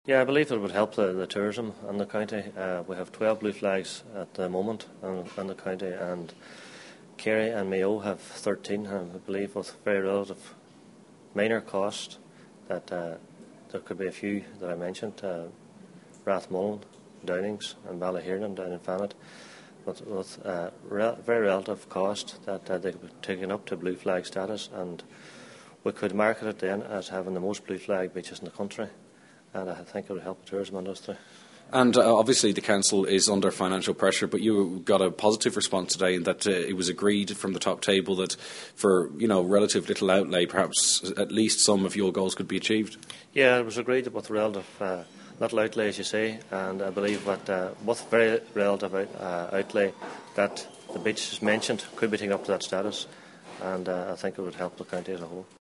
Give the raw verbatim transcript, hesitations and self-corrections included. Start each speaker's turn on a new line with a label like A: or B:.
A: Yeah, I believe it would help the, the tourism in the county. Uh, we have twelve blue flags at the moment in, in the county, and Kerry and Mayo have thirteen, and I believe with very relative minor cost that uh, there could be a few that I mentioned, uh, Rathmullen, Downings and Ballahirnan down in Fanet, with, with uh, re- very relative cost that uh, they could be taken up to blue flag status, and we could market it then as having the most blue flag beaches in the country, and I think it would help the tourism industry.
B: And uh, obviously the council is under financial pressure, but you got a positive response today in that uh, it was agreed from the top table that for, you know, relative little outlay, perhaps at least some of your goals could be achieved.
A: Yeah, it was agreed with relative uh, little outlay, as you say, and I believe that uh, with very relative out, uh, outlay that the beaches mentioned could be taken up to that status, and uh, I think it would help the county as a whole.